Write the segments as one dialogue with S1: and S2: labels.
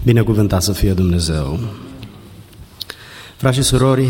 S1: Binecuvântat să fie Dumnezeu! Frați și surori,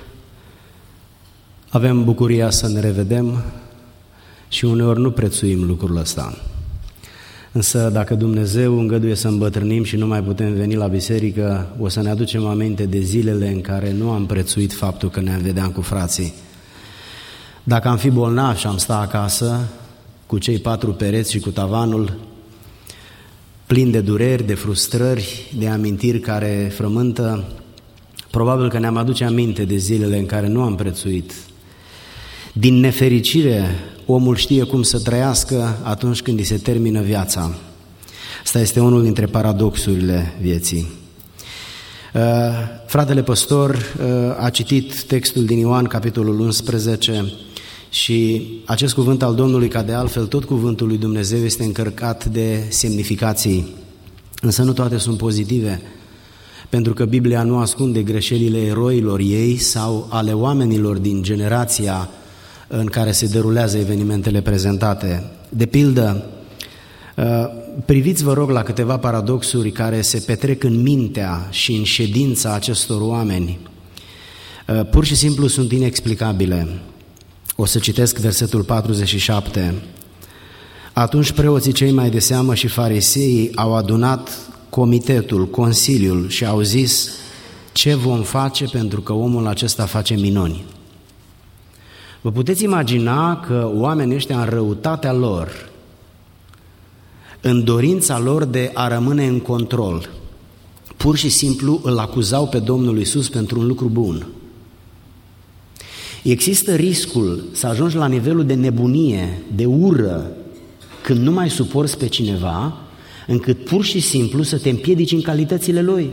S1: avem bucuria să ne revedem și uneori nu prețuim lucrul ăsta. Însă dacă Dumnezeu îngăduie să îmbătrânim și nu mai putem veni la biserică, o să ne aducem aminte de zilele în care nu am prețuit faptul că ne vedeam cu frații. Dacă am fi bolnavi și am sta acasă cu cei 4 pereți și cu tavanul, plin de dureri, de frustrări, de amintiri care frământă, probabil că ne-am aduce aminte de zilele în care nu am prețuit. Din nefericire, omul știe cum să trăiască atunci când îi se termină viața. Asta este unul dintre paradoxurile vieții. Fratele păstor a citit textul din Ioan, capitolul 11, și acest cuvânt al Domnului, ca de altfel tot cuvântul lui Dumnezeu, este încărcat de semnificații, însă nu toate sunt pozitive, pentru că Biblia nu ascunde greșelile eroilor ei sau ale oamenilor din generația în care se derulează evenimentele prezentate. De pildă, priviți vă rog la câteva paradoxuri care se petrec în mintea și în ședința acestor oameni. Pur și simplu sunt inexplicabile. O să citesc versetul 47. Atunci preoții cei mai de seamă și fariseii au adunat comitetul, consiliul și au zis: ce vom face pentru că omul acesta face minuni? Vă puteți imagina că oamenii ăștia, în răutatea lor, în dorința lor de a rămâne în control, pur și simplu îl acuzau pe Domnul Iisus pentru un lucru bun. Există riscul să ajungi la nivelul de nebunie, de ură, când nu mai suporți pe cineva, încât pur și simplu să te împiedici în calitățile lui.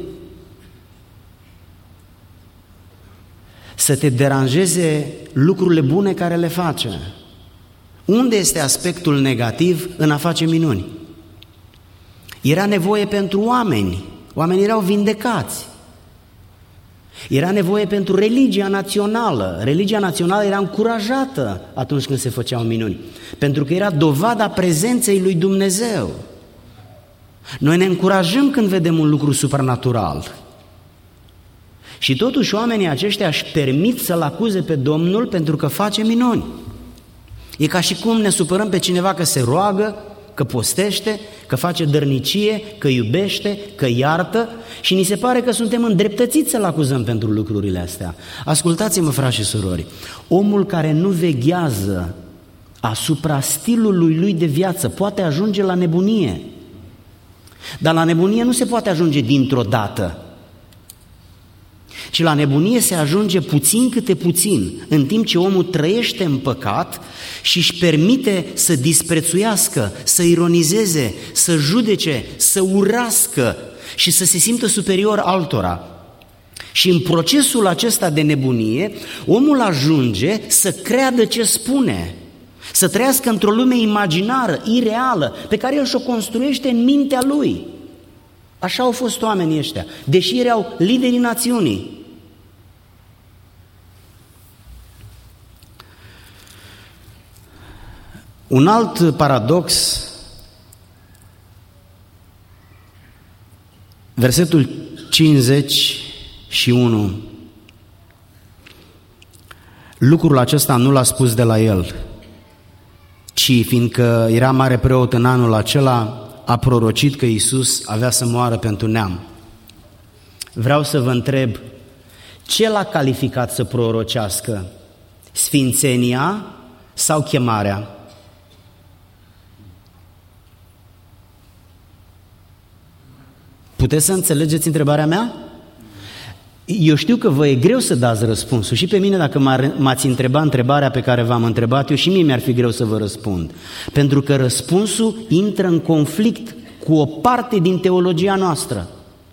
S1: Să te deranjeze lucrurile bune care le face. Unde este aspectul negativ în a face minuni? Era nevoie pentru oameni. Oamenii erau vindecați. Era nevoie pentru religia națională. Religia națională era încurajată atunci când se făceau minuni, pentru că era dovada prezenței lui Dumnezeu. Noi ne încurajăm când vedem un lucru supranatural. Și totuși oamenii aceștia își permit să-L acuze pe Domnul pentru că face minuni. E ca și cum ne supărăm pe cineva că se roagă, că postește, că face dărnicie, că iubește, că iartă și ni se pare că suntem îndreptățiți să-L acuzăm pentru lucrurile astea. Ascultați-mă, frați și surori, omul care nu veghează asupra stilului lui de viață poate ajunge la nebunie. Dar la nebunie nu se poate ajunge dintr-o dată, ci la nebunie se ajunge puțin câte puțin, în timp ce omul trăiește în păcat și își permite să disprețuiască, să ironizeze, să judece, să urască și să se simtă superior altora. Și în procesul acesta de nebunie, omul ajunge să creadă ce spune, să trăiască într-o lume imaginară, ireală, pe care el și-o construiește în mintea lui. Așa au fost oamenii ăștia, deși erau liderii națiunii. Un alt paradox, versetul 51. Lucrul acesta nu l-a spus de la el, ci fiindcă era mare preot în anul acela, a prorocit că Iisus avea să moară pentru neam. Vreau să vă întreb, ce l-a calificat să prorocească? Sfințenia sau chemarea? Puteți să înțelegeți întrebarea mea? Eu știu că vă e greu să dați răspunsul și pe mine, dacă m-ați întrebat întrebarea pe care v-am întrebat eu, și mie mi-ar fi greu să vă răspund, pentru că răspunsul intră în conflict cu o parte din teologia noastră.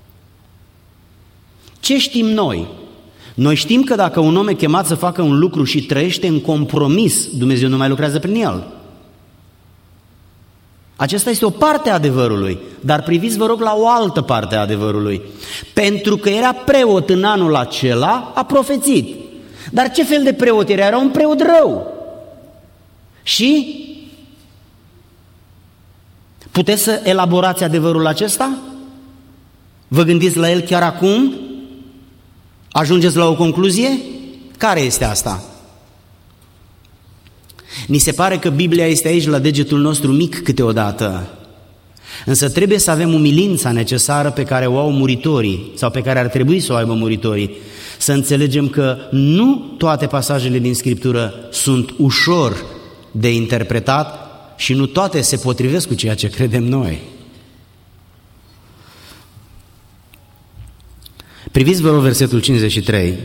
S1: Ce știm noi? Noi știm că dacă un om e chemat să facă un lucru și trăiește în compromis, Dumnezeu nu mai lucrează prin el. Acesta este o parte a adevărului, dar priviți, vă rog, la o altă parte a adevărului. Pentru că era preot în anul acela, a profețit. Dar ce fel de preot era? Era un preot rău. Și puteți să elaborați adevărul acesta? Vă gândiți la el chiar acum? Ajungeți la o concluzie? Care este asta? Ni se pare că Biblia este aici la degetul nostru mic câteodată, însă trebuie să avem umilința necesară pe care o au muritorii sau pe care ar trebui să o aibă muritorii, să înțelegem că nu toate pasajele din Scriptură sunt ușor de interpretat și nu toate se potrivesc cu ceea ce credem noi. Priviți, vă rog, versetul 53.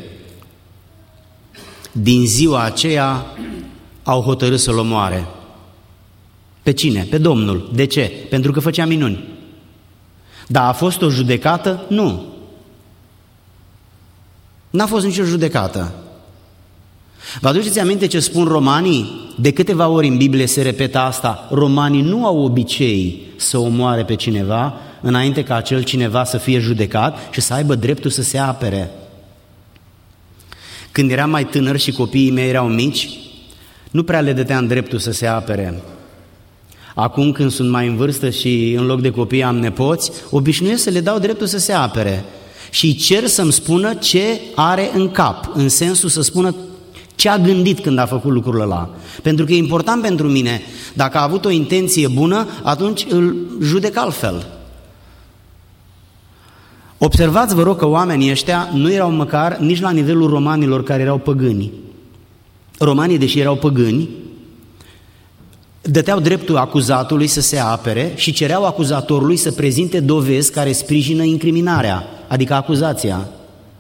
S1: Din ziua aceea au hotărât să-l omoare. Pe cine? Pe Domnul. De ce? Pentru că făcea minuni. Dar a fost o judecată? Nu. N-a fost nicio judecată. Vă aduceți aminte ce spun romanii? De câteva ori în Biblie se repetă asta. Romanii nu au obicei să omoare pe cineva înainte ca acel cineva să fie judecat și să aibă dreptul să se apere. Când eram mai tânăr și copiii mei erau mici, nu prea le dădeam dreptul să se apere. Acum când sunt mai în vârstă și în loc de copii am nepoți, obișnuiesc să le dau dreptul să se apere și îi cer să-mi spună ce are în cap, în sensul să spună ce a gândit când a făcut lucrul ăla. Pentru că e important pentru mine, dacă a avut o intenție bună, atunci îl judec altfel. Observați, vă rog, că oamenii ăștia nu erau măcar nici la nivelul romanilor care erau păgâni. Romanii, deși erau păgâni, dăteau dreptul acuzatului să se apere și cereau acuzatorului să prezinte dovezi care sprijină incriminarea, adică acuzația.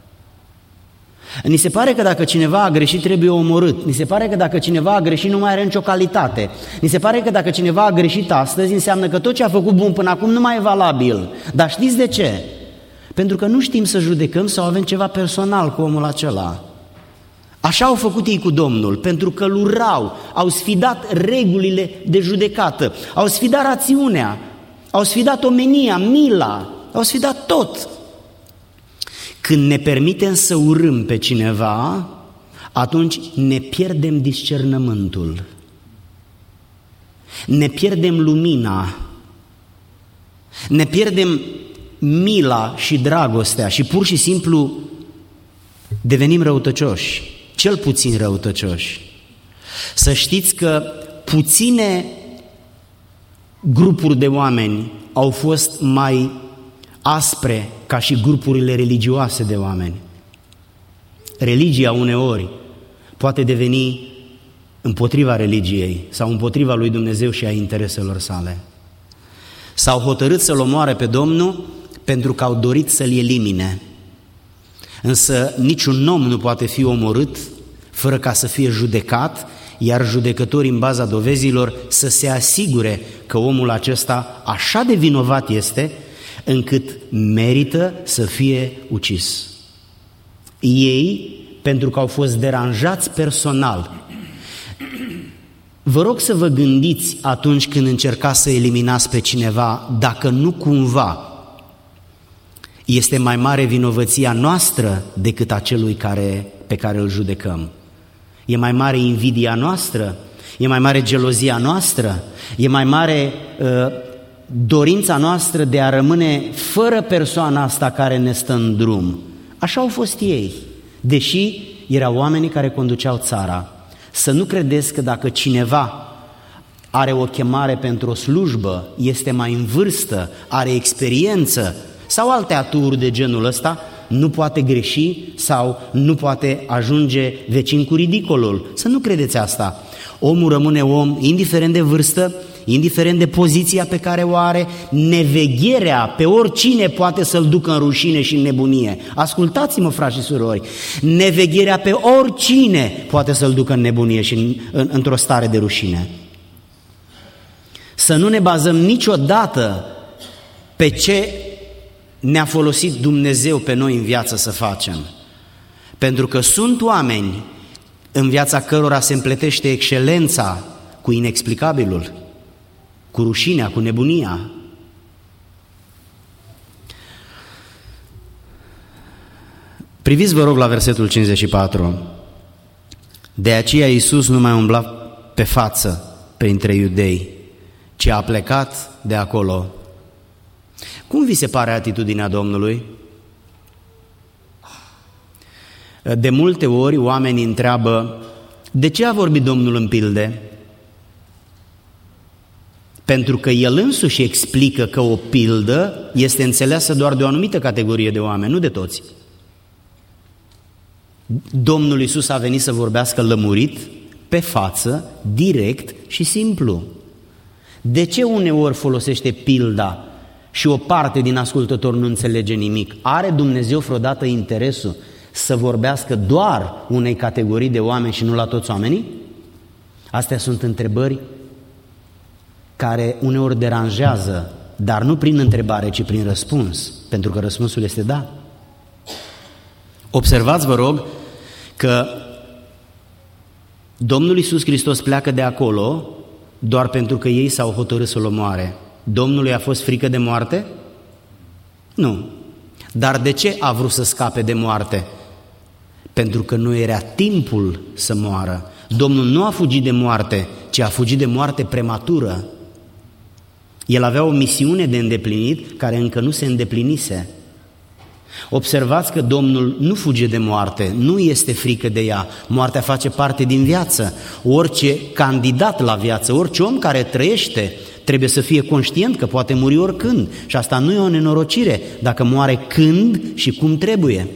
S1: Ni se pare că dacă cineva a greșit trebuie omorât, ni se pare că dacă cineva a greșit nu mai are nicio calitate, ni se pare că dacă cineva a greșit astăzi înseamnă că tot ce a făcut bun până acum nu mai e valabil. Dar știți de ce? Pentru că nu știm să judecăm sau avem ceva personal cu omul acela. Așa au făcut ei cu Domnul, pentru că îl urau, au sfidat regulile de judecată, au sfidat rațiunea, au sfidat omenia, mila, au sfidat tot. Când ne permitem să urâm pe cineva, atunci ne pierdem discernământul, ne pierdem lumina, ne pierdem mila și dragostea și pur și simplu devenim răutăcioși, cel puțin răutăcioși. Să știți că puține grupuri de oameni au fost mai aspre ca și grupurile religioase de oameni. Religia uneori poate deveni împotriva religiei sau împotriva lui Dumnezeu și a intereselor sale. S-au hotărât să-l omoare pe Domnul pentru că au dorit să-l elimine. Însă niciun om nu poate fi omorât fără ca să fie judecat, iar judecătorii în baza dovezilor să se asigure că omul acesta așa de vinovat este încât merită să fie ucis. Ei, pentru că au fost deranjați personal, vă rog să vă gândiți atunci când încercați să eliminați pe cineva, dacă nu cumva este mai mare vinovăția noastră decât a celui pe care îl judecăm. E mai mare invidia noastră, e mai mare gelozia noastră, e mai mare dorința noastră de a rămâne fără persoana asta care ne stă în drum. Așa au fost ei, deși erau oamenii care conduceau țara. Să nu credeți că dacă cineva are o chemare pentru o slujbă, este mai în vârstă, are experiență sau alte aturi de genul ăsta, nu poate greși sau nu poate ajunge vecin cu ridicolul. Să nu credeți asta. Omul rămâne om, indiferent de vârstă, indiferent de poziția pe care o are, nevegherea pe oricine poate să-l ducă în rușine și în nebunie. Ascultați-mă, frați și surori, nevegherea pe oricine poate să-l ducă în nebunie și într-o stare de rușine. Să nu ne bazăm niciodată pe ce ne-a folosit Dumnezeu pe noi în viață să facem. Pentru că sunt oameni în viața cărora se împletește excelența cu inexplicabilul, cu rușinea, cu nebunia. Priviți, vă rog, la versetul 54. De aceea Iisus nu mai umbla pe față printre iudei, ci a plecat de acolo. Cum vi se pare atitudinea Domnului? De multe ori oamenii întreabă, de ce a vorbit Domnul în pilde? Pentru că El însuși explică că o pildă este înțeleasă doar de o anumită categorie de oameni, nu de toți. Domnul Iisus a venit să vorbească lămurit, pe față, direct și simplu. De ce uneori folosește pilda și o parte din ascultători nu înțelege nimic? Are Dumnezeu vreodată interesul să vorbească doar unei categorii de oameni și nu la toți oamenii? Astea sunt întrebări care uneori deranjează, dar nu prin întrebare, ci prin răspuns, pentru că răspunsul este da. Observați, vă rog, că Domnul Iisus Hristos pleacă de acolo doar pentru că ei s-au hotărât să-L omoare. Domnului a fost frică de moarte? Nu. Dar de ce a vrut să scape de moarte? Pentru că nu era timpul să moară. Domnul nu a fugit de moarte, ci a fugit de moarte prematură. El avea o misiune de îndeplinit care încă nu se îndeplinise. Observați că Domnul nu fuge de moarte, nu este frică de ea. Moartea face parte din viață. Orice candidat la viață, orice om care trăiește, trebuie să fie conștient că poate muri oricând. Și asta nu e o nenorocire, dacă moare când și cum trebuie.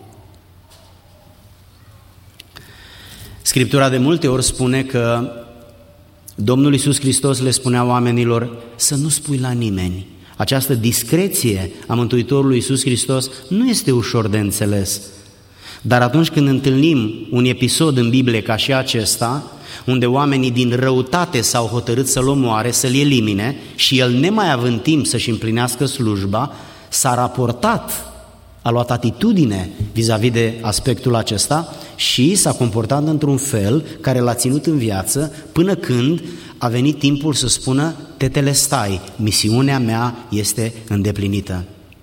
S1: Scriptura de multe ori spune că Domnul Iisus Hristos le spunea oamenilor să nu spui la nimeni. Această discreție a Mântuitorului Iisus Hristos nu este ușor de înțeles. Dar atunci când întâlnim un episod în Biblie ca și acesta, unde oamenii din răutate s-au hotărât să-L omoare, să-L elimine și El, nemai având timp să-și împlinească slujba, s-a raportat, a luat atitudine vis-a-vis de aspectul acesta și s-a comportat într-un fel care l-a ținut în viață până când a venit timpul să spună: tetelestai, misiunea mea este îndeplinită.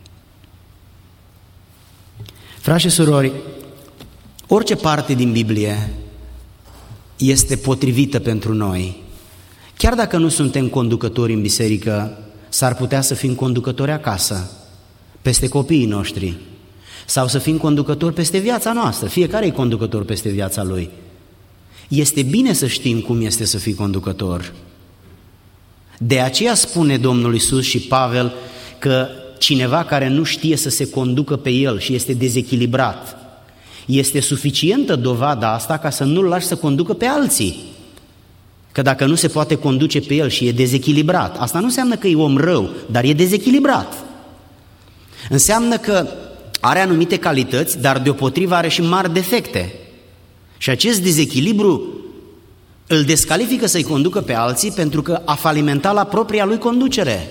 S1: Frați și surori, orice parte din Biblie este potrivită pentru noi. Chiar dacă nu suntem conducători în biserică, s-ar putea să fim conducători acasă, peste copiii noștri, sau să fim conducători peste viața noastră. Fiecare e conducător peste viața lui. Este bine să știm cum este să fii conducător. De aceea spune Domnul Iisus și Pavel că cineva care nu știe să se conducă pe el și este dezechilibrat, este suficientă dovada asta ca să nu-l lași să conducă pe alții. Că dacă nu se poate conduce pe el și e dezechilibrat, asta nu înseamnă că e om rău, dar e dezechilibrat. Înseamnă că are anumite calități, dar deopotrivă are și mari defecte. Și acest dezechilibru îl descalifică să-i conducă pe alții pentru că a falimentat la propria lui conducere.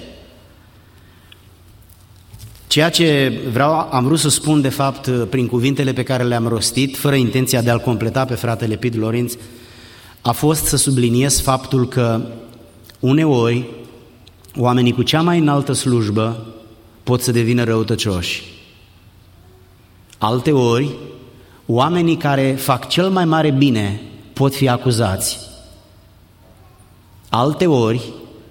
S1: Ceea ce am vrut să spun de fapt prin cuvintele pe care le-am rostit, fără intenția de a-l completa pe fratele Pit Lorinț, a fost să subliniez faptul că uneori oamenii cu cea mai înaltă slujbă pot să devină răutăcioși. Alteori, oamenii care fac cel mai mare bine pot fi acuzați. Alteori,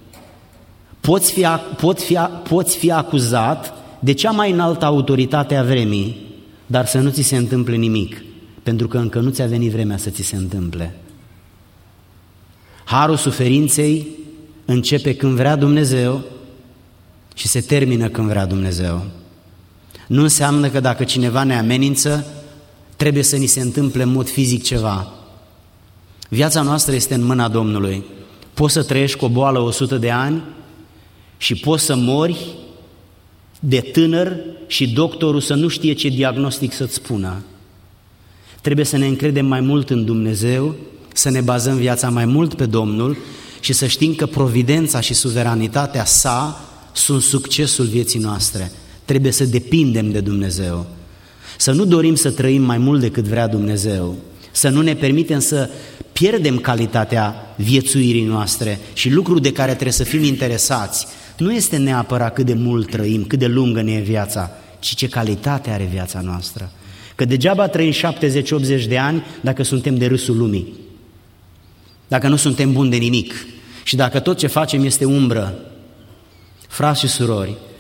S1: poți fi acuzat de cea mai înaltă autoritate a vremii, dar să nu ți se întâmple nimic, pentru că încă nu ți-a venit vremea să ți se întâmple. Harul suferinței începe când vrea Dumnezeu și se termină când vrea Dumnezeu. Nu înseamnă că dacă cineva ne amenință, trebuie să ni se întâmple în mod fizic ceva. Viața noastră este în mâna Domnului. Poți să trăiești cu o boală 100 de ani și poți să mori de tânăr și doctorul să nu știe ce diagnostic să-ți spună. Trebuie să ne încredem mai mult în Dumnezeu, să ne bazăm viața mai mult pe Domnul și să știm că providența și suveranitatea sa sunt succesul vieții noastre. Trebuie să depindem de Dumnezeu. Să nu dorim să trăim mai mult decât vrea Dumnezeu. Să nu ne permitem să pierdem calitatea viețuirii noastre și lucrul de care trebuie să fim interesați. Nu este neapărat cât de mult trăim, cât de lungă ne e viața, ci ce calitate are viața noastră. Că degeaba trăim 70-80 de ani dacă suntem de râsul lumii, dacă nu suntem buni de nimic și dacă tot ce facem este umbră. Frați și surori,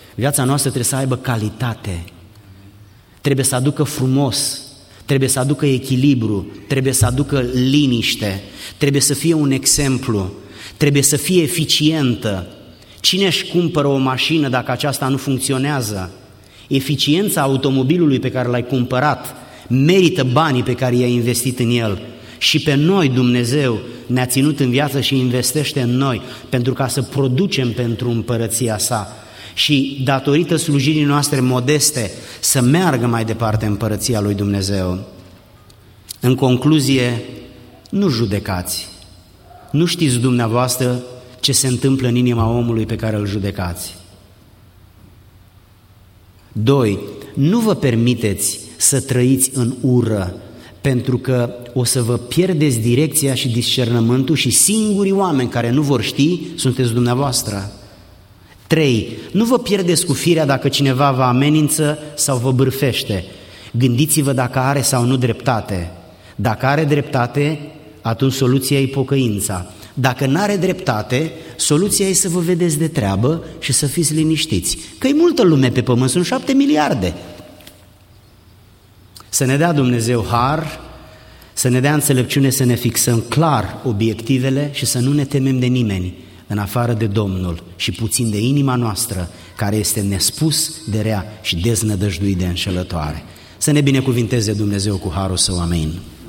S1: Viața noastră trebuie să aibă calitate, trebuie să aducă frumos, trebuie să aducă echilibru, trebuie să aducă liniște, trebuie să fie un exemplu, trebuie să fie eficientă. Cine își cumpără o mașină dacă aceasta nu funcționează? Eficiența automobilului pe care l-ai cumpărat merită banii pe care i-ai investit în el. Și pe noi Dumnezeu ne-a ținut în viață și investește în noi pentru ca să producem pentru împărăția sa și datorită slujirii noastre modeste să meargă mai departe împărăția lui Dumnezeu. În concluzie, nu judecați. Nu știți dumneavoastră ce se întâmplă în inima omului pe care îl judecați. 2. Nu vă permiteți să trăiți în ură, pentru că o să vă pierdeți direcția și discernământul și singurii oameni care nu vor ști sunteți dumneavoastră. 3. Nu vă pierdeți cu firea dacă cineva vă amenință sau vă bârfește. Gândiți-vă dacă are sau nu dreptate. Dacă are dreptate, atunci soluția e pocăința. Dacă n-are dreptate, soluția e să vă vedeți de treabă și să fiți liniștiți. Că e multă lume pe pământ, sunt 7 miliarde. Să ne dea Dumnezeu har, să ne dea înțelepciune să ne fixăm clar obiectivele și să nu ne temem de nimeni în afară de Domnul și puțin de inima noastră care este nespus de rea și deznădăjduit de înșelătoare. Să ne binecuvinteze Dumnezeu cu harul său, amin.